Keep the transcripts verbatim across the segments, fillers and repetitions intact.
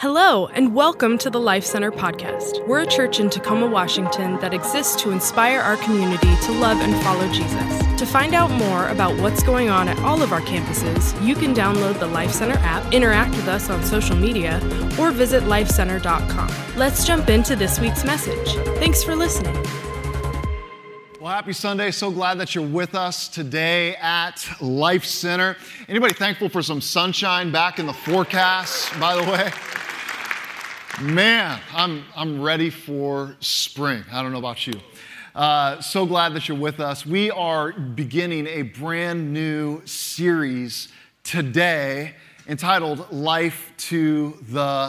Hello, and welcome to the Life Center podcast. We're a church in Tacoma, Washington that exists to inspire our community to love and follow Jesus. To find out more about what's going on at all of our campuses, you can download the Life Center app, interact with us on social media, or visit life center dot com. Let's jump into this week's message. Thanks for listening. Well, happy Sunday. So glad that you're with us today at Life Center. Anybody thankful for some sunshine back in the forecast, by the way? Man, I'm I'm ready for spring. I don't know about you. Uh, so glad that you're with us. We are beginning a brand new series today entitled Life to the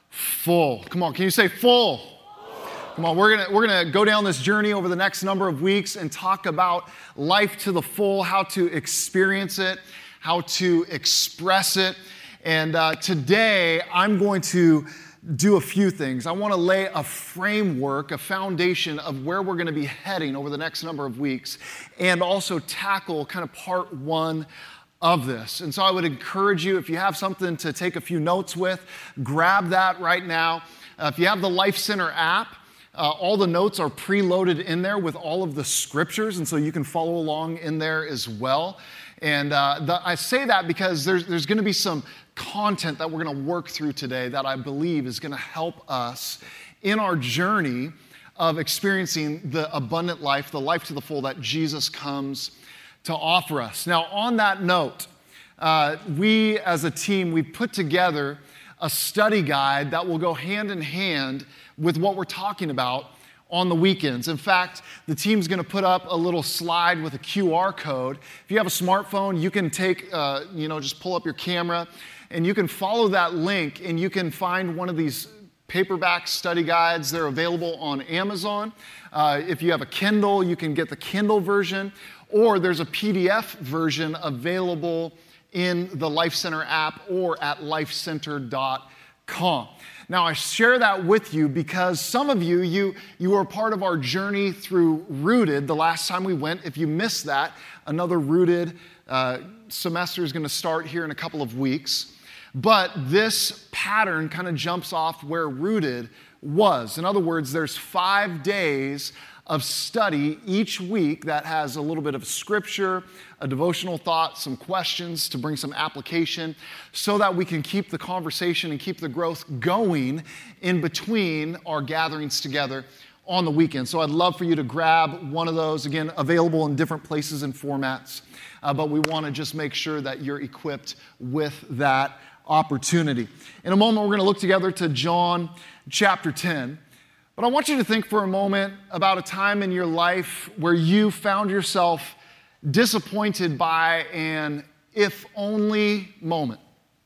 Full. Come on, can you say full? Come on, we're gonna we're gonna go down this journey over the next number of weeks and talk about life to the full, how to experience it, how to express it. And uh, today, I'm going to do a few things. I want to lay a framework, a foundation of where we're going to be heading over the next number of weeks, and also tackle kind of part one of this. And so I would encourage you, if you have something to take a few notes with, grab that right now. Uh, if you have the Life Center app, Uh, all the notes are preloaded in there with all of the scriptures, and so you can follow along in there as well. And uh, the, I say that because there's, there's going to be some content that we're going to work through today that I believe is going to help us in our journey of experiencing the abundant life, the life to the full that Jesus comes to offer us. Now, on that note, uh, we as a team, we put together a study guide that will go hand in hand with what we're talking about on the weekends. In fact, the team's going to put up a little slide with a Q R code. If you have a smartphone, you can take, uh, you know, just pull up your camera and you can follow that link and you can find one of these paperback study guides. They're available on Amazon. Uh, if you have a Kindle, you can get the Kindle version, or there's a P D F version available in the Life Center app or at life center dot com. Now, I share that with you because some of you, you, you were part of our journey through Rooted the last time we went. If you missed that, another Rooted uh, semester is going to start here in a couple of weeks. But this pattern kind of jumps off where Rooted was. In other words, there's five days of study each week that has a little bit of scripture, a devotional thought, some questions to bring some application so that we can keep the conversation and keep the growth going in between our gatherings together on the weekend. So I'd love for you to grab one of those, again, available in different places and formats, uh, but we want to just make sure that you're equipped with that opportunity. In a moment, we're going to look together to John chapter ten. But I want you to think for a moment about a time in your life where you found yourself disappointed by an if only moment.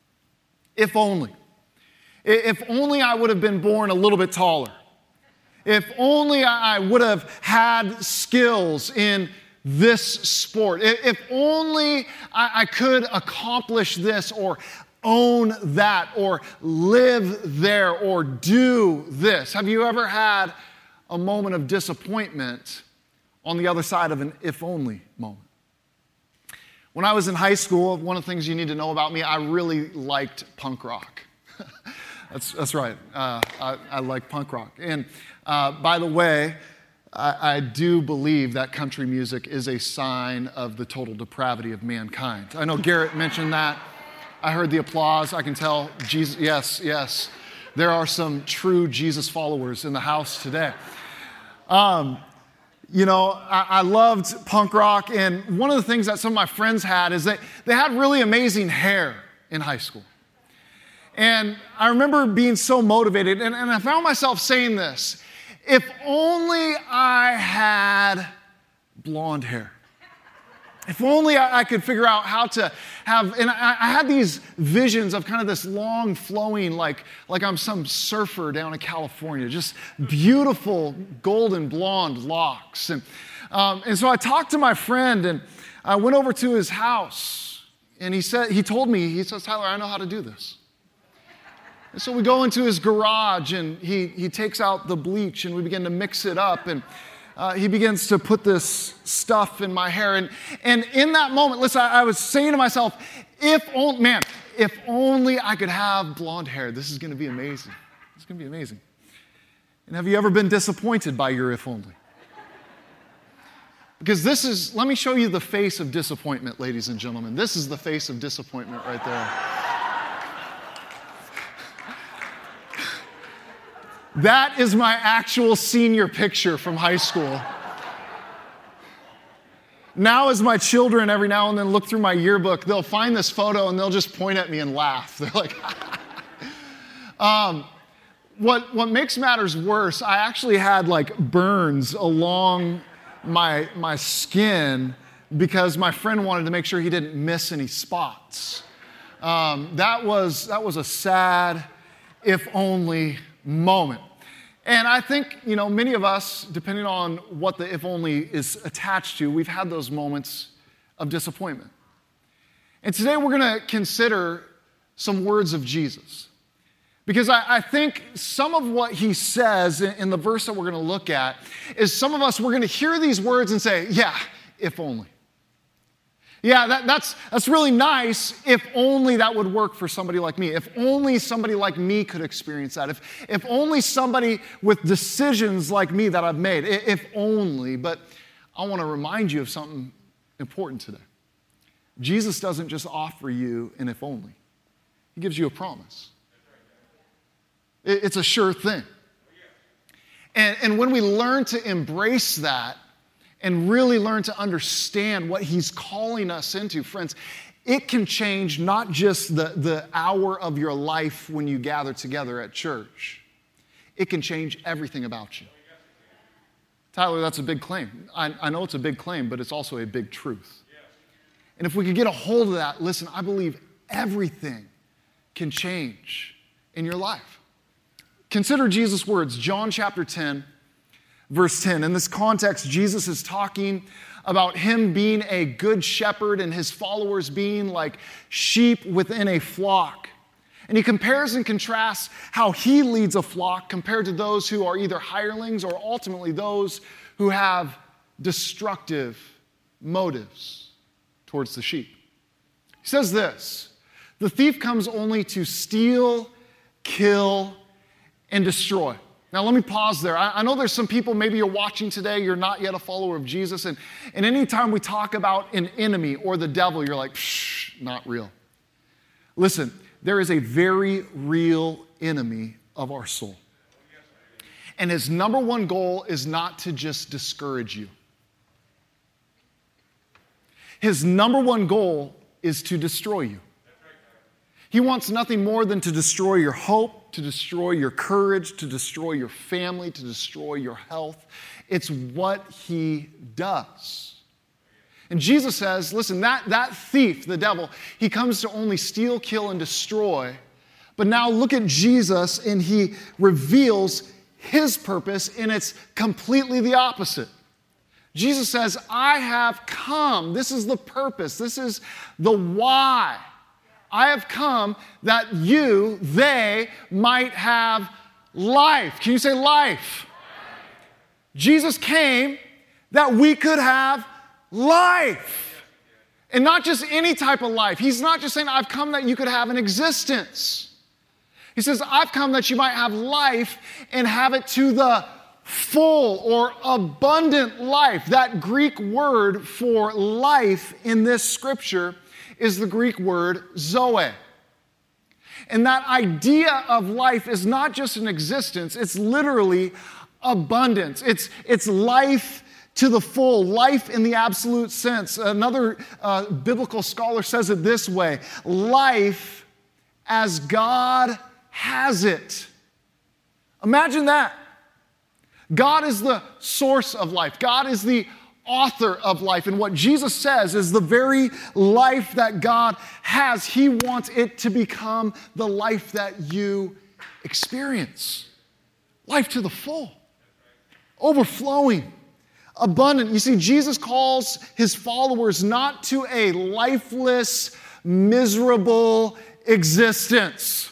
If only. If only I would have been born a little bit taller. If only I would have had skills in this sport. If only I could accomplish this or own that or live there or do this. Have you ever had a moment of disappointment on the other side of an if only moment? When I was in high school, one of the things you need to know about me, I really liked punk rock. that's, that's right. Uh, I, I like punk rock. And uh, by the way, I, I do believe that country music is a sign of the total depravity of mankind. I know Garrett mentioned that. I heard the applause. I can tell Jesus, yes, yes. There are some true Jesus followers in the house today. Um, you know, I, I loved punk rock, and one of the things that some of my friends had is that they had really amazing hair in high school. And I remember being so motivated, and, and I found myself saying this, if only I had blonde hair. If only I could figure out how to have, and I, I had these visions of kind of this long flowing, like, like I'm some surfer down in California, just beautiful golden blonde locks. And, um, and so I talked to my friend and I went over to his house and he said, he told me, he says, Tyler, I know how to do this. And so we go into his garage and he, he takes out the bleach and we begin to mix it up and Uh, he begins to put this stuff in my hair. And, and in that moment, listen, I, I was saying to myself, if only, man, if only I could have blonde hair. This is going to be amazing. It's going to be amazing. And have you ever been disappointed by your if only? Because this is, let me show you the face of disappointment, ladies and gentlemen. This is the face of disappointment right there. That is my actual senior picture from high school. Now, as my children every now and then look through my yearbook, they'll find this photo and they'll just point at me and laugh. They're like, um, what, what makes matters worse, I actually had like burns along my, my skin because my friend wanted to make sure he didn't miss any spots. Um, that was, that was a sad, if only moment. And I think, you know, many of us, depending on what the if only is attached to, we've had those moments of disappointment. And today we're going to consider some words of Jesus. Because I, I think some of what he says in, in the verse that we're going to look at is some of us, we're going to hear these words and say, yeah, if only. Yeah, that, that's, that's really nice if only that would work for somebody like me. If only somebody like me could experience that. If, if only somebody with decisions like me that I've made. If only. But I want to remind you of something important today. Jesus doesn't just offer you an if only. He gives you a promise. It, it's a sure thing. And, and when we learn to embrace that, and really learn to understand what he's calling us into, friends, it can change not just the, the hour of your life when you gather together at church. It can change everything about you. Tyler, that's a big claim. I, I know it's a big claim, but it's also a big truth. And if we could get a hold of that, listen, I believe everything can change in your life. Consider Jesus' words, John chapter ten, verse ten. In this context, Jesus is talking about him being a good shepherd and his followers being like sheep within a flock. And he compares and contrasts how he leads a flock compared to those who are either hirelings or ultimately those who have destructive motives towards the sheep. He says this, the thief comes only to steal, kill, and destroy. Now, let me pause there. I, I know there's some people, maybe you're watching today, you're not yet a follower of Jesus, and, and anytime we talk about an enemy or the devil, you're like, psh, not real. Listen, there is a very real enemy of our soul. And his number one goal is not to just discourage you. His number one goal is to destroy you. He wants nothing more than to destroy your hope, to destroy your courage, to destroy your family, to destroy your health. It's what he does. And Jesus says, listen, that, that thief, the devil, he comes to only steal, kill, and destroy. But now look at Jesus, and he reveals his purpose, and it's completely the opposite. Jesus says, I have come. This is the purpose. This is the why. I have come that you, they, might have life. Can you say life? Jesus came that we could have life. And not just any type of life. He's not just saying, I've come that you could have an existence. He says, I've come that you might have life and have it to the full or abundant life. That Greek word for life in this scripture is the Greek word zoe. And that idea of life is not just an existence, it's literally abundance. It's, it's life to the full, life in the absolute sense. Another uh, biblical scholar says it this way, life as God has it. Imagine that. God is the source of life. God is the author of life. And what Jesus says is the very life that God has, he wants it to become the life that you experience. Life to the full, overflowing, abundant. You see, Jesus calls his followers not to a lifeless, miserable existence.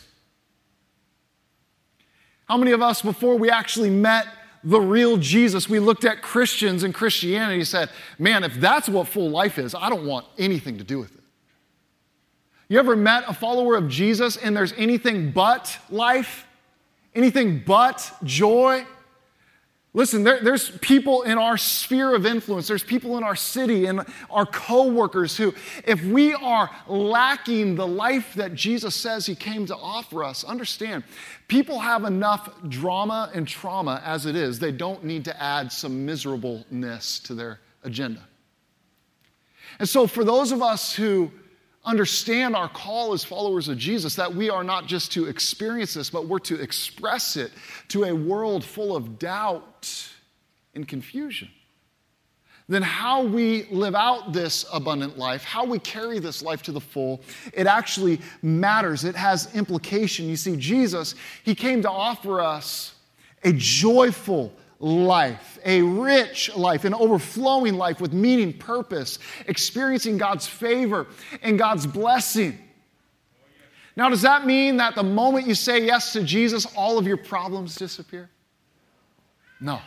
How many of us, before we actually met the real Jesus, we looked at Christians and Christianity and said, man, if that's what full life is, I don't want anything to do with it. You ever met a follower of Jesus and there's anything but life? Anything but joy? Listen, there, there's people in our sphere of influence, there's people in our city and our coworkers who, if we are lacking the life that Jesus says he came to offer us, understand, people have enough drama and trauma as it is. They don't need to add some miserableness to their agenda. And so for those of us who understand our call as followers of Jesus, that we are not just to experience this, but we're to express it to a world full of doubt and confusion, then how we live out this abundant life, how we carry this life to the full, it actually matters. It has implication. You see, Jesus, he came to offer us a joyful life, a rich life, an overflowing life with meaning, purpose, experiencing God's favor and God's blessing. Now, does that mean that the moment you say yes to Jesus, all of your problems disappear? No.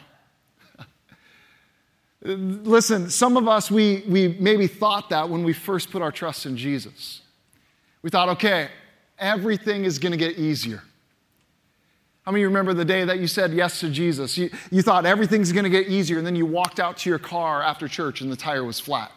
Listen, some of us, we, we maybe thought that when we first put our trust in Jesus. We thought, okay, everything is going to get easier. How many of you remember the day that you said yes to Jesus? You, you thought everything's going to get easier, and then you walked out to your car after church and the tire was flat.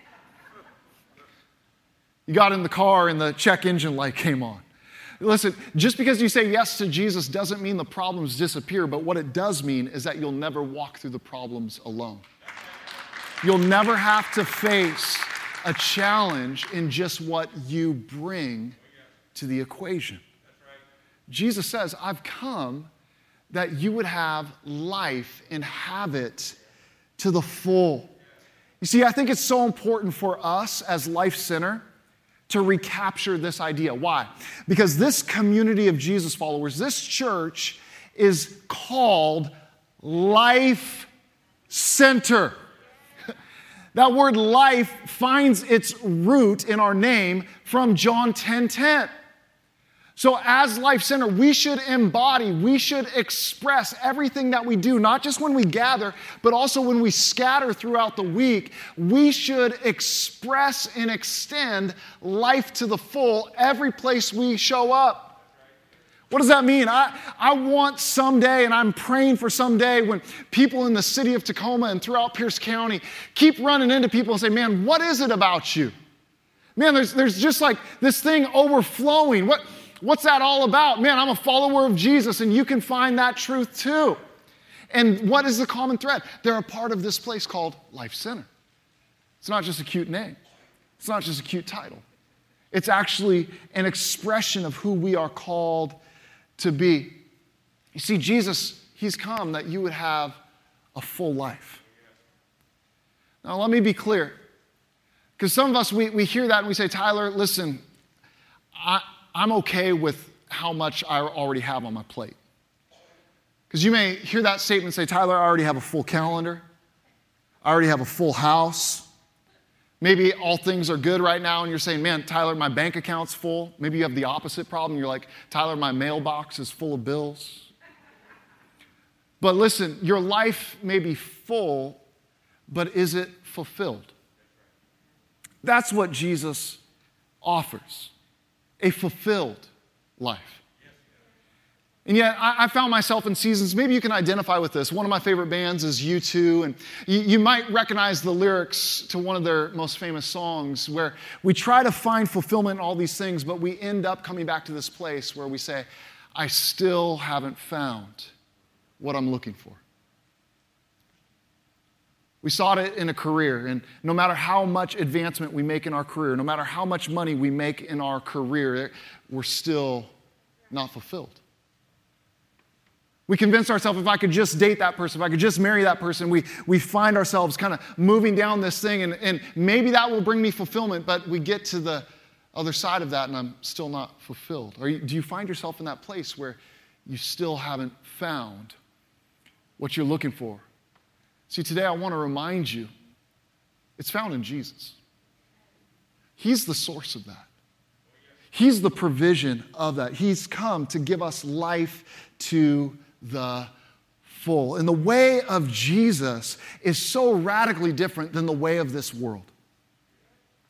You got in the car and the check engine light came on. Listen, just because you say yes to Jesus doesn't mean the problems disappear, but what it does mean is that you'll never walk through the problems alone. You'll never have to face a challenge in just what you bring to the equation. Jesus says, I've come that you would have life and have it to the full. You see, I think it's so important for us as Life Center to recapture this idea. Why? Because this community of Jesus followers, this church is called Life Center. That word life finds its root in our name from John ten ten. So as Life Center, we should embody, we should express everything that we do, not just when we gather, but also when we scatter throughout the week. We should express and extend life to the full every place we show up. What does that mean? I, I want someday, and I'm praying for someday, when people in the city of Tacoma and throughout Pierce County keep running into people and say, man, what is it about you? Man, there's, there's just like this thing overflowing. What... What's that all about? Man, I'm a follower of Jesus, and you can find that truth too. And what is the common thread? They're a part of this place called Life Center. It's not just a cute name. It's not just a cute title. It's actually an expression of who we are called to be. You see, Jesus, he's come that you would have a full life. Now, let me be clear. Because some of us, we, we hear that and we say, Tyler, listen, I... I'm okay with how much I already have on my plate. Because you may hear that statement and say, Tyler, I already have a full calendar. I already have a full house. Maybe all things are good right now and you're saying, man, Tyler, my bank account's full. Maybe you have the opposite problem. You're like, Tyler, my mailbox is full of bills. But listen, your life may be full, but is it fulfilled? That's what Jesus offers. A fulfilled life. And yet, I, I found myself in seasons, maybe you can identify with this. One of my favorite bands is U two, and you, you might recognize the lyrics to one of their most famous songs where we try to find fulfillment in all these things, but we end up coming back to this place where we say, I still haven't found what I'm looking for. We sought it in a career, and no matter how much advancement we make in our career, no matter how much money we make in our career, we're still not fulfilled. We convince ourselves if I could just date that person, if I could just marry that person, we, we find ourselves kind of moving down this thing, and, and maybe that will bring me fulfillment, but we get to the other side of that and I'm still not fulfilled. Or do you find yourself in that place where you still haven't found what you're looking for? See, today I want to remind you, it's found in Jesus. He's the source of that. He's the provision of that. He's come to give us life to the full. And the way of Jesus is so radically different than the way of this world.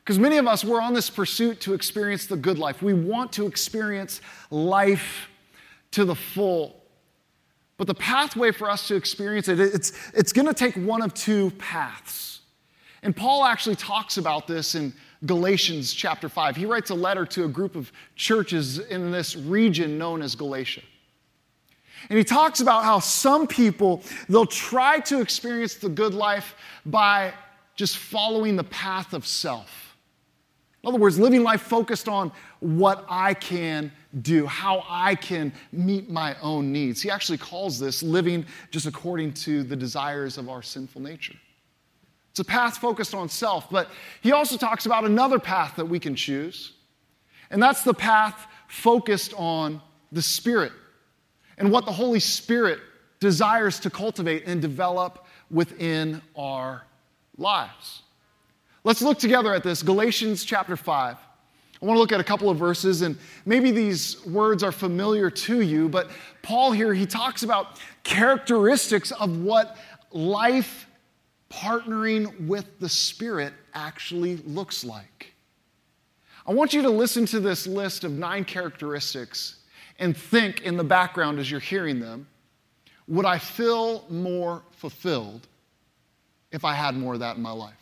Because many of us, we're on this pursuit to experience the good life. We want to experience life to the full. But the pathway for us to experience it, it's, it's going to take one of two paths. And Paul actually talks about this in Galatians chapter five. He writes a letter to a group of churches in this region known as Galatia. And he talks about how some people, they'll try to experience the good life by just following the path of self. In other words, living life focused on what I can do, how I can meet my own needs. He actually calls this living just according to the desires of our sinful nature. It's a path focused on self, but he also talks about another path that we can choose, and that's the path focused on the Spirit and what the Holy Spirit desires to cultivate and develop within our lives. Let's look together at this, Galatians chapter five. I want to look at a couple of verses, and maybe these words are familiar to you, but Paul here, he talks about characteristics of what life partnering with the Spirit actually looks like. I want you to listen to this list of nine characteristics and think in the background as you're hearing them, would I feel more fulfilled if I had more of that in my life?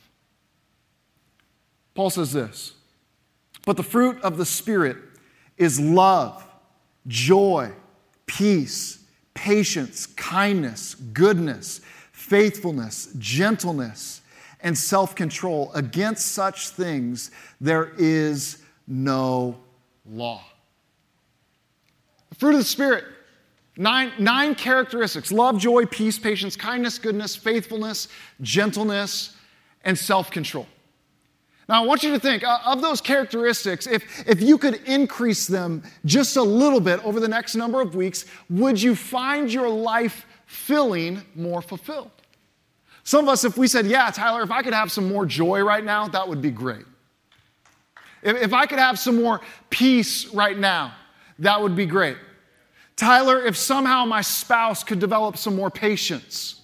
Paul says this, but the fruit of the Spirit is love, joy, peace, patience, kindness, goodness, faithfulness, gentleness, and self-control. Against such things there is no law. The fruit of the Spirit, nine, nine characteristics: love, joy, peace, patience, kindness, goodness, faithfulness, gentleness, and self-control. Now, I want you to think, uh, of those characteristics, if, if you could increase them just a little bit over the next number of weeks, would you find your life feeling more fulfilled? Some of us, if we said, yeah, Tyler, if I could have some more joy right now, that would be great. If, if I could have some more peace right now, that would be great. Tyler, if somehow my spouse could develop some more patience.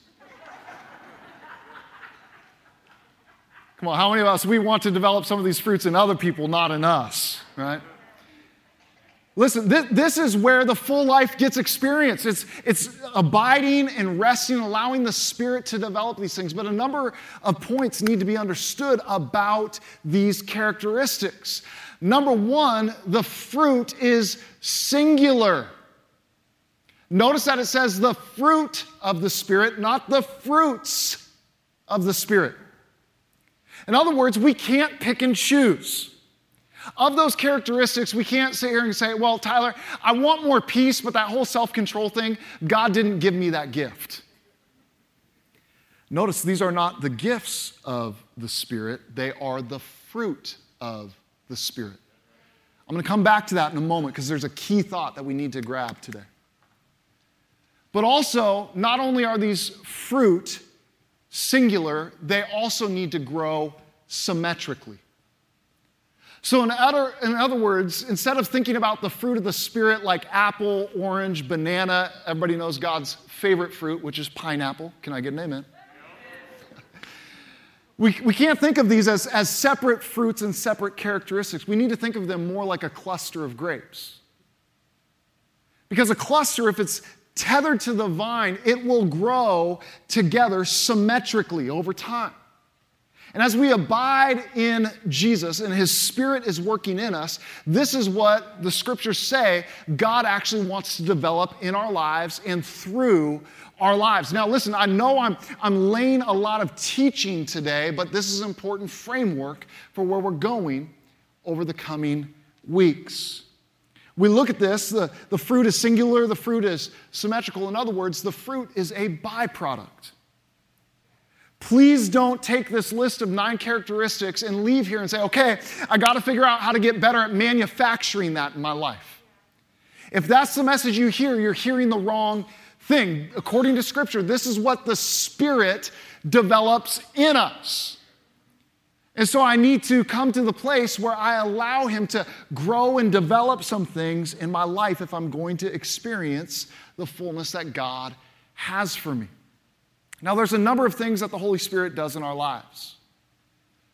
Come on, how many of us, we want to develop some of these fruits in other people, not in us, right? Listen, this, this is where the full life gets experienced. It's, it's abiding and resting, allowing the Spirit to develop these things. But a number of points need to be understood about these characteristics. Number one, the fruit is singular. Notice that it says the fruit of the Spirit, not the fruits of the Spirit. In other words, we can't pick and choose. Of those characteristics, we can't sit here and say, well, Tyler, I want more peace, but that whole self-control thing, God didn't give me that gift. Notice these are not the gifts of the Spirit, they are the fruit of the Spirit. I'm going to come back to that in a moment because there's a key thought that we need to grab today. But also, not only are these fruit singular, they also need to grow symmetrically. So in other, in other words, instead of thinking about the fruit of the Spirit like apple, orange, banana, everybody knows God's favorite fruit, which is pineapple. Can I get an amen? we, we can't think of these as, as separate fruits and separate characteristics. We need to think of them more like a cluster of grapes. Because a cluster, if it's tethered to the vine, it will grow together symmetrically over time. And as we abide in Jesus and His Spirit is working in us, this is what the Scriptures say God actually wants to develop in our lives and through our lives. Now listen, I know I'm, I'm laying a lot of teaching today, but this is an important framework for where we're going over the coming weeks. We look at this, the, the fruit is singular, the fruit is symmetrical. In other words, the fruit is a byproduct. Please don't take this list of nine characteristics and leave here and say, okay, I got to figure out how to get better at manufacturing that in my life. If that's the message you hear, you're hearing the wrong thing. According to Scripture, this is what the Spirit develops in us. And so I need to come to the place where I allow Him to grow and develop some things in my life if I'm going to experience the fullness that God has for me. Now, there's a number of things that the Holy Spirit does in our lives.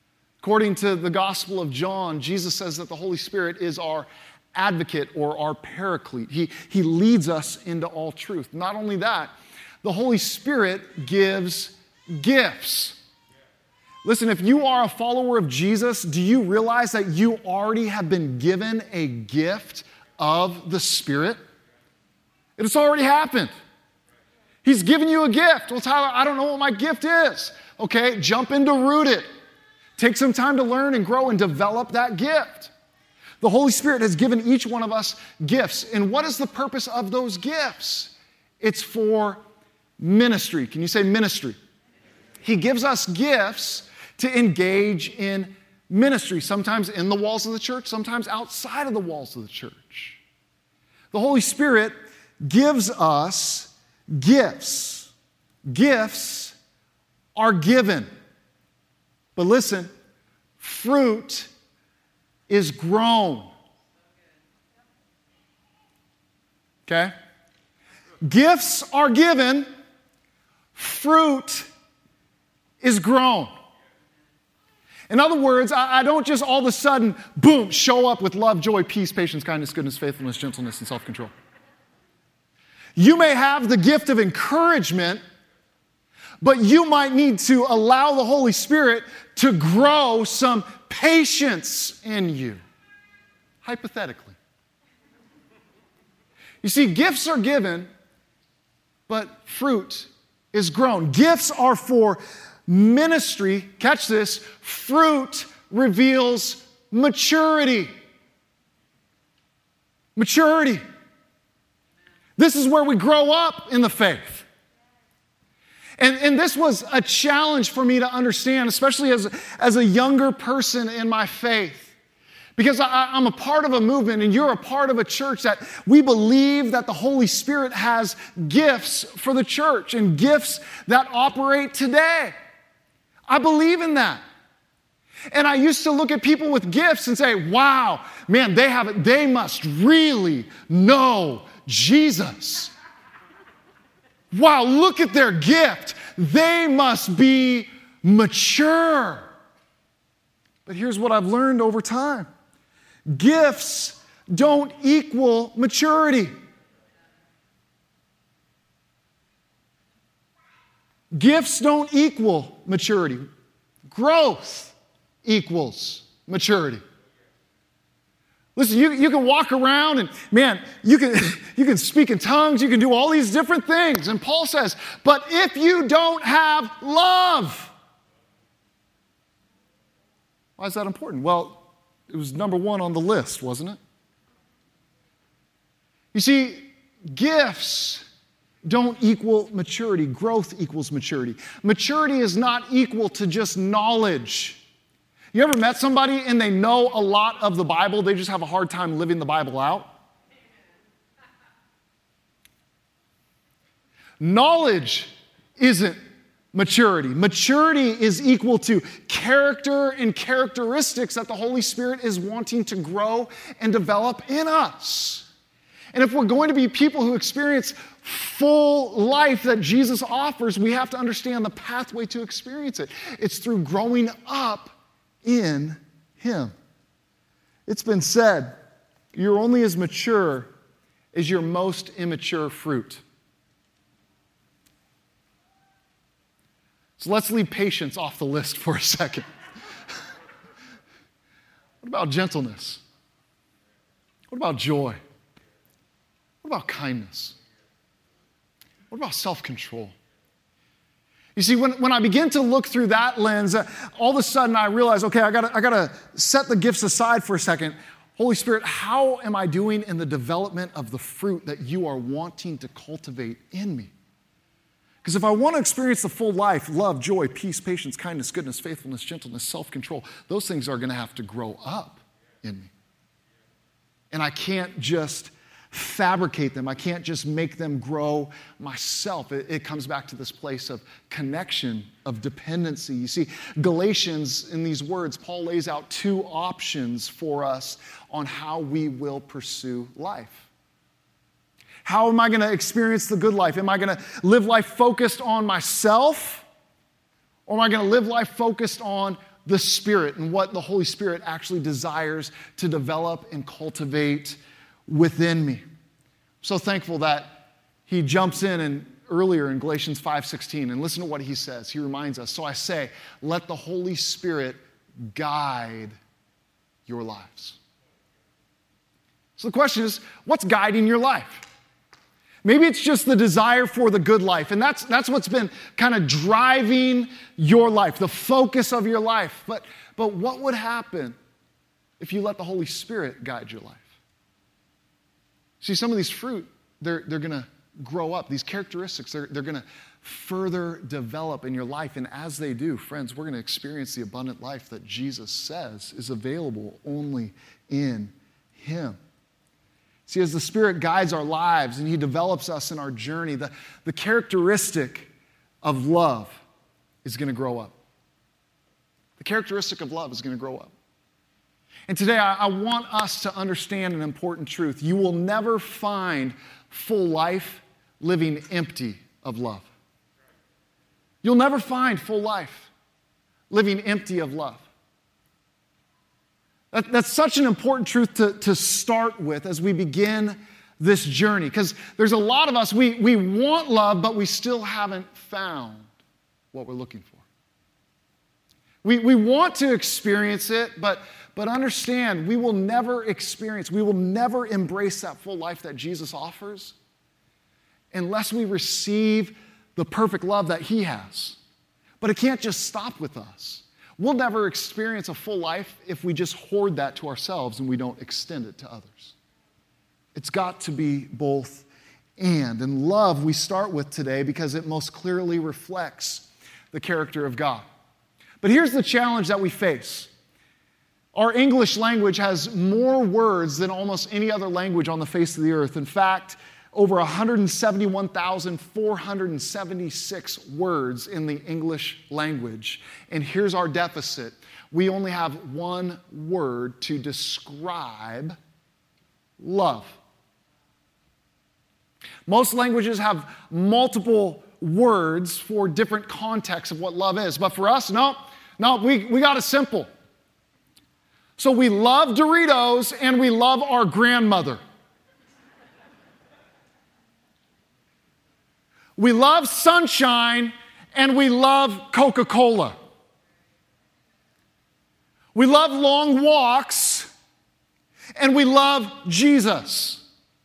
According to the Gospel of John, Jesus says that the Holy Spirit is our advocate or our paraclete. He, he leads us into all truth. Not only that, the Holy Spirit gives gifts. Listen, if you are a follower of Jesus, do you realize that you already have been given a gift of the Spirit? It's already happened. He's given you a gift. Well, Tyler, I don't know what my gift is. Okay, jump into Root It. Take some time to learn and grow and develop that gift. The Holy Spirit has given each one of us gifts. And what is the purpose of those gifts? It's for ministry. Can you say ministry? He gives us gifts to engage in ministry, sometimes in the walls of the church, sometimes outside of the walls of the church. The Holy Spirit gives us gifts. Gifts are given. But listen, fruit is grown. Okay? Gifts are given, fruit is grown. In other words, I, I don't just all of a sudden, boom, show up with love, joy, peace, patience, kindness, goodness, faithfulness, gentleness, and self-control. You may have the gift of encouragement, but you might need to allow the Holy Spirit to grow some patience in you, hypothetically. You see, gifts are given, but fruit is grown. Gifts are for ministry. Catch this. Fruit reveals maturity. Maturity. This is where we grow up in the faith. And, and this was a challenge for me to understand, especially as, as a younger person in my faith. Because I, I'm a part of a movement and you're a part of a church that we believe that the Holy Spirit has gifts for the church and gifts that operate today. I believe in that. And I used to look at people with gifts and say, wow, man, they have it. They must really know Jesus. Wow, look at their gift. They must be mature. But here's what I've learned over time. Gifts don't equal maturity. Gifts don't equal maturity. Growth equals maturity. Listen, you, you can walk around and, man, you can, you can speak in tongues, you can do all these different things. And Paul says, but if you don't have love, why is that important? Well, it was number one on the list, wasn't it? You see, gifts don't equal maturity. Growth equals maturity. Maturity is not equal to just knowledge. You ever met somebody and they know a lot of the Bible, they just have a hard time living the Bible out? Knowledge isn't maturity. Maturity is equal to character and characteristics that the Holy Spirit is wanting to grow and develop in us. And if we're going to be people who experience full life that Jesus offers, we have to understand the pathway to experience it. It's through growing up in Him. It's been said, you're only as mature as your most immature fruit. So let's leave patience off the list for a second. What about gentleness? What about joy? What about kindness? What about self-control? You see, when, when I begin to look through that lens, uh, all of a sudden I realize, okay, I gotta, I gotta set the gifts aside for a second. Holy Spirit, how am I doing in the development of the fruit that you are wanting to cultivate in me? Because if I want to experience the full life, love, joy, peace, patience, kindness, goodness, faithfulness, gentleness, self-control, those things are going to have to grow up in me. And I can't just fabricate them. I can't just make them grow myself. It, it comes back to this place of connection, of dependency. You see, Galatians, in these words, Paul lays out two options for us on how we will pursue life. How am I going to experience the good life? Am I going to live life focused on myself? Or am I going to live life focused on the Spirit and what the Holy Spirit actually desires to develop and cultivate within me. I'm so thankful that he jumps in and earlier in Galatians five sixteen, and listen to what he says. He reminds us, so I say, let the Holy Spirit guide your lives. So the question is, what's guiding your life? Maybe it's just the desire for the good life, and that's, that's what's been kind of driving your life, the focus of your life. But, but what would happen if you let the Holy Spirit guide your life? See, some of these fruit, they're, they're going to grow up. These characteristics, they're, they're going to further develop in your life, and as they do, friends, we're going to experience the abundant life that Jesus says is available only in Him. See, as the Spirit guides our lives and He develops us in our journey, the, the characteristic of love is going to grow up. The characteristic of love is going to grow up. And today, I, I want us to understand an important truth. You will never find full life living empty of love. You'll never find full life living empty of love. That, that's such an important truth to, to start with as we begin this journey, because there's a lot of us, we, we want love, but we still haven't found what we're looking for. We, we want to experience it, but, but understand we will never experience, we will never embrace that full life that Jesus offers unless we receive the perfect love that He has. But it can't just stop with us. We'll never experience a full life if we just hoard that to ourselves and we don't extend it to others. It's got to be both and. And love we start with today because it most clearly reflects the character of God. But here's the challenge that we face. Our English language has more words than almost any other language on the face of the earth. In fact, over one hundred seventy-one thousand four hundred seventy-six words in the English language. And here's our deficit. We only have one word to describe love. Most languages have multiple words for different contexts of what love is. But for us, no, no, we, we got it simple. So we love Doritos and we love our grandmother. We love sunshine and we love Coca-Cola. We love long walks and we love Jesus.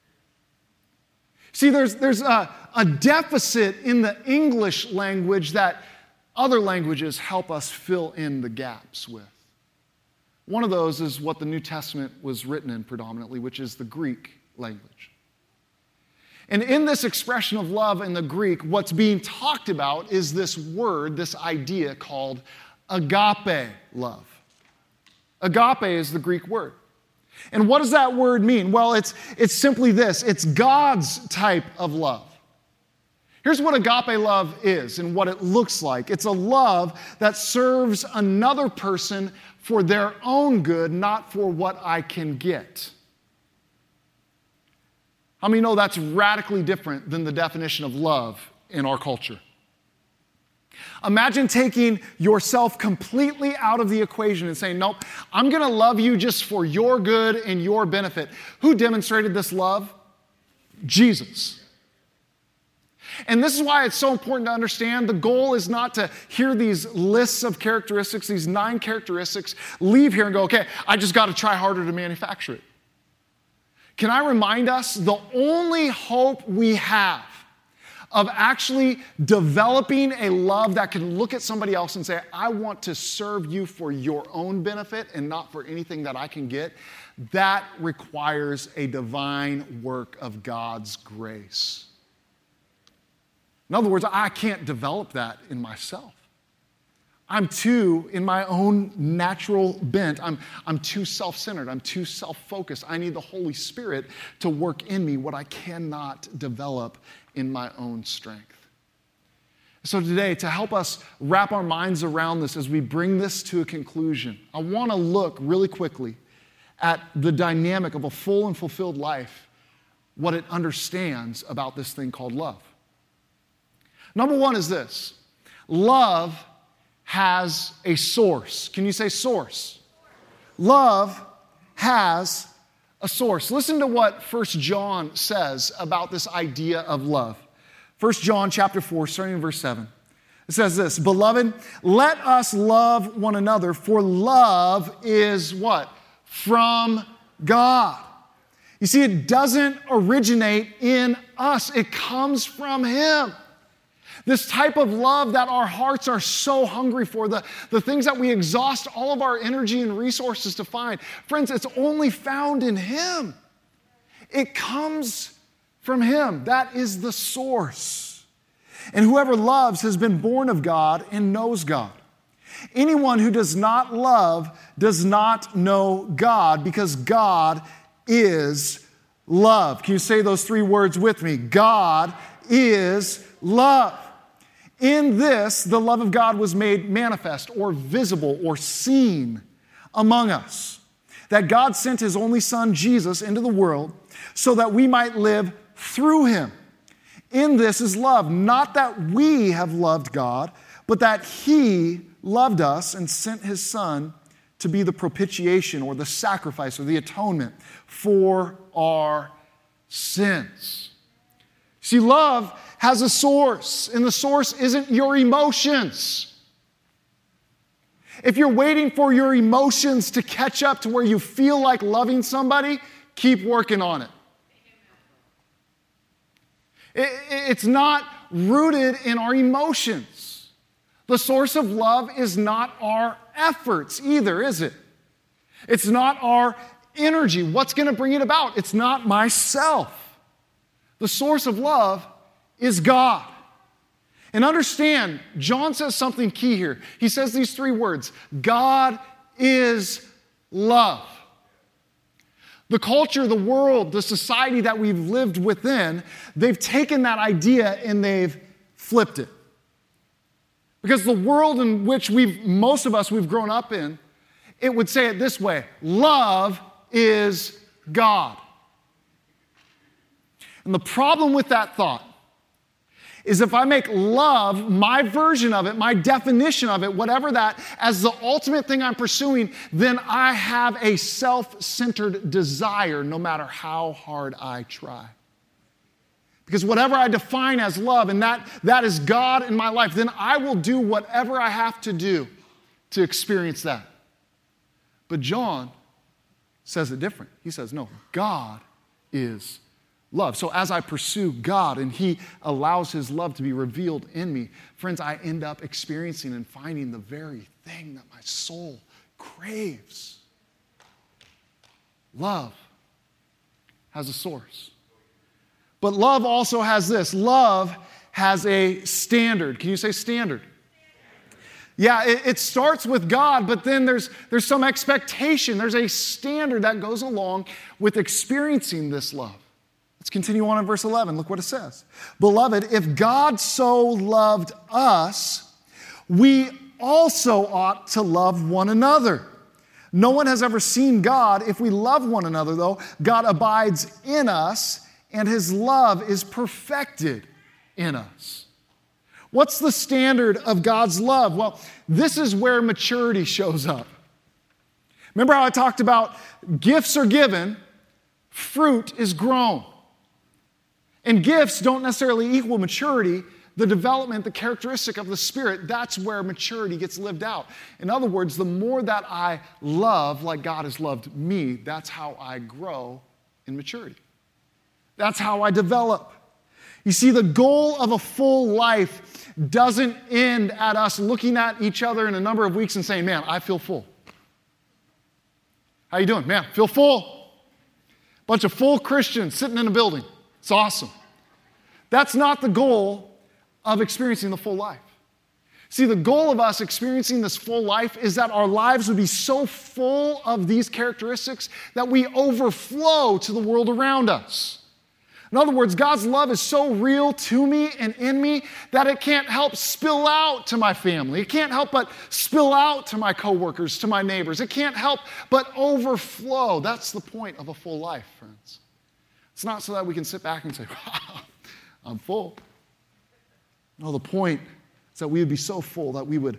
See, there's, there's a, a deficit in the English language that other languages help us fill in the gaps with. One of those is what the New Testament was written in predominantly, which is the Greek language. And in this expression of love in the Greek, what's being talked about is this word, this idea called agape love. Agape is the Greek word. And what does that word mean? Well, it's, it's simply this. It's God's type of love. Here's what agape love is and what it looks like. It's a love that serves another person for their own good, not for what I can get. How many know that's radically different than the definition of love in our culture? Imagine taking yourself completely out of the equation and saying, nope, I'm going to love you just for your good and your benefit. Who demonstrated this love? Jesus. And this is why it's so important to understand the goal is not to hear these lists of characteristics, these nine characteristics, leave here and go, okay, I just got to try harder to manufacture it. Can I remind us the only hope we have of actually developing a love that can look at somebody else and say, I want to serve you for your own benefit and not for anything that I can get, that requires a divine work of God's grace. In other words, I can't develop that in myself. I'm too, in my own natural bent, I'm, I'm too self-centered, I'm too self-focused. I need the Holy Spirit to work in me what I cannot develop in my own strength. So today, to help us wrap our minds around this as we bring this to a conclusion, I want to look really quickly at the dynamic of a full and fulfilled life, what it understands about this thing called love. Number one is this: love has a source. Can you say source? Love has a source. Listen to what First John says about this idea of love. First John chapter four, starting in verse seven. It says this, "Beloved, let us love one another, for love is" what? "From God." You see, it doesn't originate in us. It comes from Him. This type of love that our hearts are so hungry for, the, the things that we exhaust all of our energy and resources to find. Friends, it's only found in Him. It comes from Him. That is the source. And whoever loves has been born of God and knows God. Anyone who does not love does not know God, because God is love. Can you say those three words with me? God is love. In this, the love of God was made manifest or visible or seen among us, that God sent His only Son, Jesus, into the world so that we might live through Him. In this is love, not that we have loved God, but that He loved us and sent His Son to be the propitiation or the sacrifice or the atonement for our sins. See, love has a source, and the source isn't your emotions. If you're waiting for your emotions to catch up to where you feel like loving somebody, keep working on it. It's not rooted in our emotions. The source of love is not our efforts either, is it? It's not our energy. What's going to bring it about? It's not myself. The source of love is God. And understand, John says something key here. He says these three words, God is love. The culture, the world, the society that we've lived within, they've taken that idea and they've flipped it. Because the world in which we've, most of us, we've grown up in, it would say it this way, love is God. And the problem with that thought is if I make love, my version of it, my definition of it, whatever that, as the ultimate thing I'm pursuing, then I have a self-centered desire no matter how hard I try. Because whatever I define as love, and that, that is God in my life, then I will do whatever I have to do to experience that. But John says it different. He says, no, God is love. So as I pursue God and He allows His love to be revealed in me, friends, I end up experiencing and finding the very thing that my soul craves. Love has a source. But love also has this. Love has a standard. Can you say standard? Yeah, it, it starts with God, but then there's, there's some expectation. There's a standard that goes along with experiencing this love. Let's continue on in verse eleven. Look what it says. Beloved, if God so loved us, we also ought to love one another. No one has ever seen God. If we love one another, though, God abides in us, and His love is perfected in us. What's the standard of God's love? Well, this is where maturity shows up. Remember how I talked about gifts are given, fruit is grown. And gifts don't necessarily equal maturity. The development, the characteristic of the Spirit, that's where maturity gets lived out. In other words, the more that I love like God has loved me, that's how I grow in maturity. That's how I develop. You see, the goal of a full life doesn't end at us looking at each other in a number of weeks and saying, man, I feel full. How you doing? Man, feel full. Bunch of full Christians sitting in a building. It's awesome. That's not the goal of experiencing the full life. See, the goal of us experiencing this full life is that our lives would be so full of these characteristics that we overflow to the world around us. In other words, God's love is so real to me and in me that it can't help spill out to my family. It can't help but spill out to my coworkers, to my neighbors. It can't help but overflow. That's the point of a full life, friends. It's not so that we can sit back and say, wow, I'm full. No, the point is that we would be so full that we would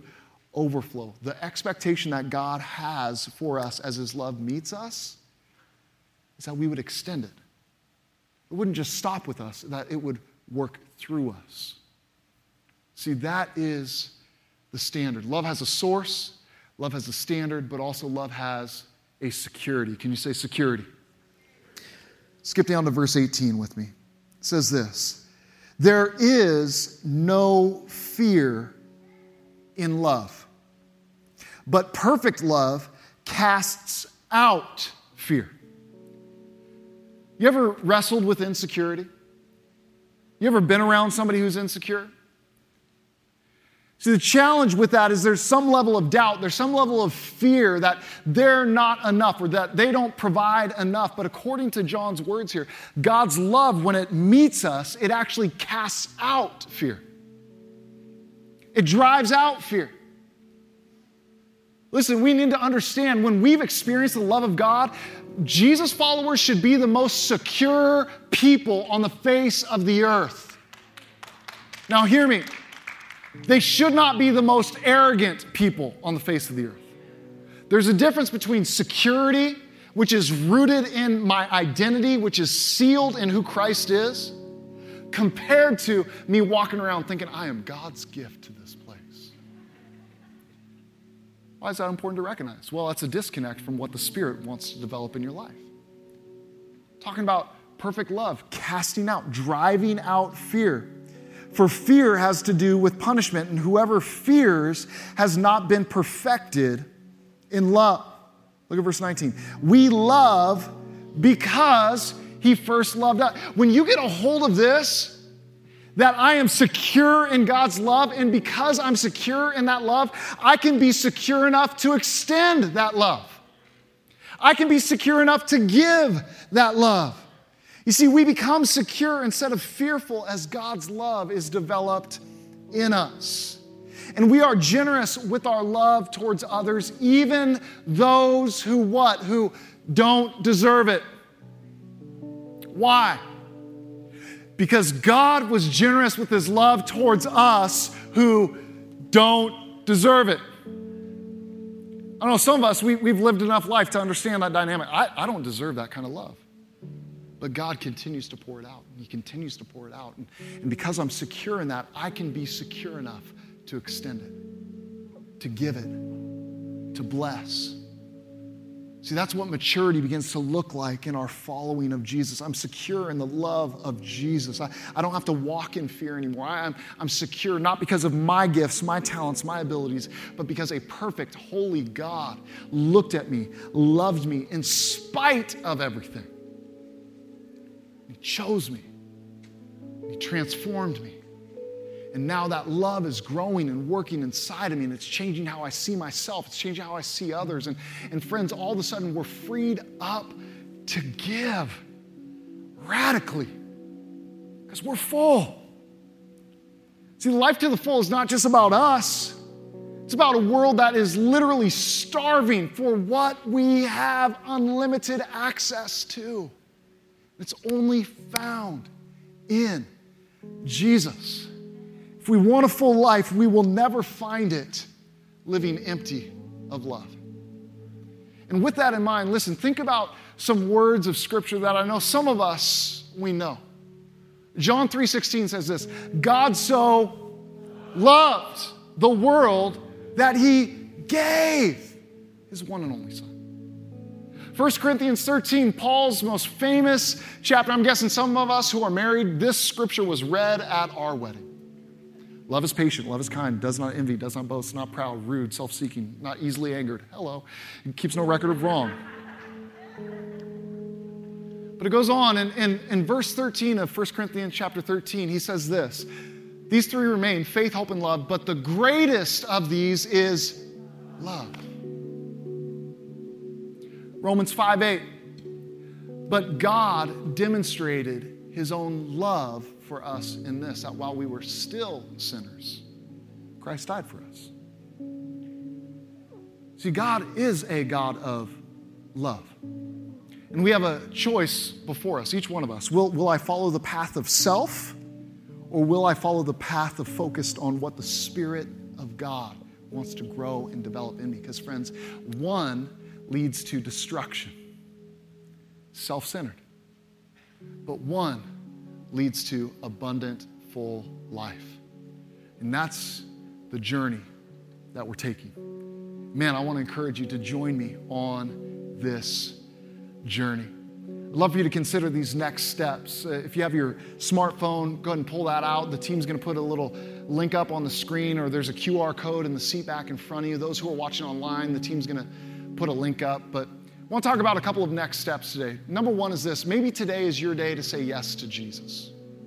overflow. The expectation that God has for us as his love meets us is that we would extend it. It wouldn't just stop with us, that it would work through us. See, that is the standard. Love has a source, love has a standard, but also love has a security. Can you say security? Skip down to verse eighteen with me. It says this, there is no fear in love, but perfect love casts out fear. You ever wrestled with insecurity? You ever been around somebody who's insecure? See, the challenge with that is there's some level of doubt, there's some level of fear that they're not enough or that they don't provide enough. But according to John's words here, God's love, when it meets us, it actually casts out fear. It drives out fear. Listen, we need to understand when we've experienced the love of God, Jesus followers should be the most secure people on the face of the earth. Now hear me. They should not be the most arrogant people on the face of the earth. There's a difference between security, which is rooted in my identity, which is sealed in who Christ is, compared to me walking around thinking I am God's gift to this place. Why is that important to recognize? Well, that's a disconnect from what the Spirit wants to develop in your life. Talking about perfect love, casting out, driving out fear. For fear has to do with punishment, and whoever fears has not been perfected in love. Look at verse nineteen. We love because he first loved us. When you get a hold of this, that I am secure in God's love, and because I'm secure in that love, I can be secure enough to extend that love. I can be secure enough to give that love. You see, we become secure instead of fearful as God's love is developed in us. And we are generous with our love towards others, even those who what? Who don't deserve it. Why? Because God was generous with his love towards us who don't deserve it. I don't know, some of us, we, we've lived enough life to understand that dynamic. I, I don't deserve that kind of love. But God continues to pour it out. He continues to pour it out. And, and because I'm secure in that, I can be secure enough to extend it, to give it, to bless. See, that's what maturity begins to look like in our following of Jesus. I'm secure in the love of Jesus. I, I don't have to walk in fear anymore. I, I'm, I'm secure not because of my gifts, my talents, my abilities, but because a perfect, holy God looked at me, loved me in spite of everything. He chose me. He transformed me. And now that love is growing and working inside of me, and it's changing how I see myself. It's changing how I see others. And, and friends, all of a sudden, we're freed up to give radically because we're full. See, life to the full is not just about us. It's about a world that is literally starving for what we have unlimited access to. It's only found in Jesus. If we want a full life, we will never find it living empty of love. And with that in mind, listen, think about some words of Scripture that I know some of us, we know. John three sixteen says this, God so loved the world that he gave his one and only Son. First Corinthians thirteen, Paul's most famous chapter. I'm guessing some of us who are married, this scripture was read at our wedding. Love is patient, love is kind, does not envy, does not boast, not proud, rude, self-seeking, not easily angered. Hello. It keeps no record of wrong. But it goes on, and in, in, in verse thirteen of First Corinthians chapter thirteen, he says this, these three remain, faith, hope, and love, but the greatest of these is love. Romans five eight, but God demonstrated his own love for us in this, that while we were still sinners, Christ died for us. See, God is a God of love. And we have a choice before us, each one of us. Will, will I follow the path of self, or will I follow the path of focused on what the Spirit of God wants to grow and develop in me. Because friends, one leads to destruction, self-centered. But one leads to abundant, full life. And that's the journey that we're taking. Man, I want to encourage you to join me on this journey. I'd love for you to consider these next steps. Uh, if you have your smartphone, go ahead and pull that out. The team's going to put a little link up on the screen, or there's a Q R code in the seat back in front of you. Those who are watching online, the team's going to put a link up. But I want to talk about a couple of next steps today. Number one is this. Maybe today is your day to say yes to Jesus.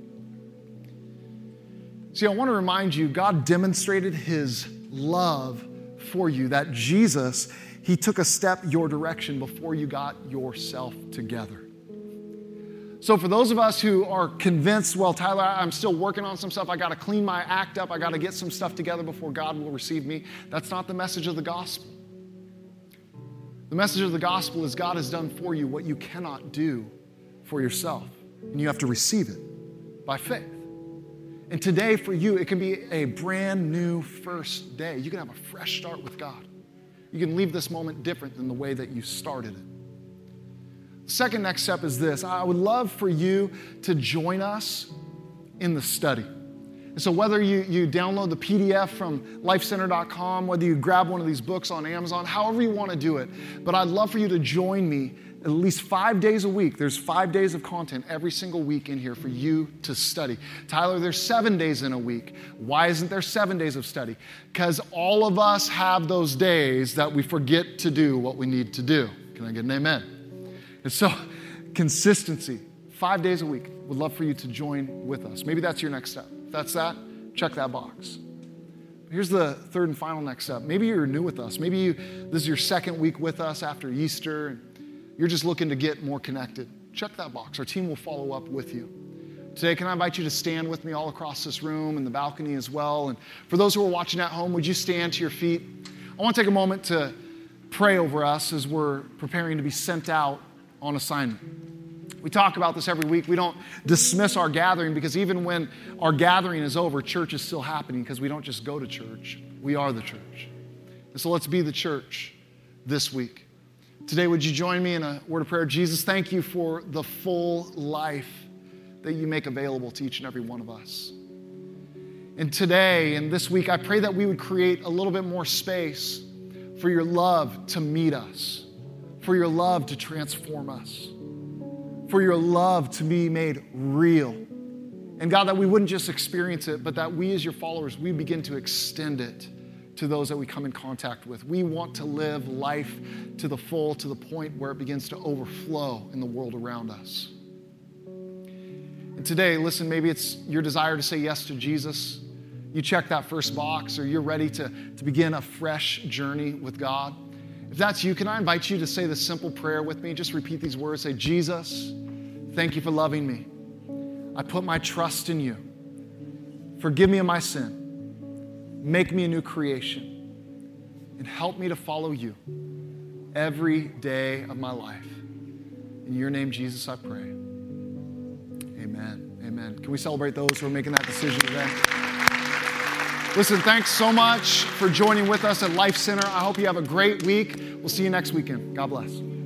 See, I want to remind you, God demonstrated his love for you, that Jesus, he took a step your direction before you got yourself together. So for those of us who are convinced, well, Tyler, I'm still working on some stuff. I got to clean my act up. I got to get some stuff together before God will receive me. That's not the message of the gospel. The message of the gospel is God has done for you what you cannot do for yourself. And you have to receive it by faith. And today for you, it can be a brand new first day. You can have a fresh start with God. You can leave this moment different than the way that you started it. The second next step is this. I would love for you to join us in the study. And so whether you, you download the P D F from life center dot com, whether you grab one of these books on Amazon, however you want to do it, but I'd love for you to join me at least five days a week. There's five days of content every single week in here for you to study. Tyler, there's seven days in a week. Why isn't there seven days of study? Because all of us have those days that we forget to do what we need to do. Can I get an amen? And so, consistency, five days a week. Would love for you to join with us. Maybe that's your next step. If that's that, check that box. Here's the third and final next step. Maybe you're new with us. Maybe you, this is your second week with us after Easter, and you're just looking to get more connected. Check that box. Our team will follow up with you. Today, can I invite you to stand with me all across this room and the balcony as well? And for those who are watching at home, would you stand to your feet? I want to take a moment to pray over us as we're preparing to be sent out on assignment. We talk about this every week. We don't dismiss our gathering because even when our gathering is over, church is still happening because we don't just go to church. We are the church. And so let's be the church this week. Today, would you join me in a word of prayer? Jesus, thank you for the full life that you make available to each and every one of us. And today and this week, I pray that we would create a little bit more space for your love to meet us, for your love to transform us, for your love to be made real. And God, that we wouldn't just experience it, but that we as your followers, we begin to extend it to those that we come in contact with. We want to live life to the full, to the point where it begins to overflow in the world around us. And today, listen, maybe it's your desire to say yes to Jesus. You check that first box, or you're ready to, to begin a fresh journey with God. If that's you, can I invite you to say this simple prayer with me? Just repeat these words. Say, Jesus, thank you for loving me. I put my trust in you. Forgive me of my sin. Make me a new creation. And help me to follow you every day of my life. In your name, Jesus, I pray. Amen. Amen. Can we celebrate those who are making that decision today? Listen, thanks so much for joining with us at Life Center. I hope you have a great week. We'll see you next weekend. God bless.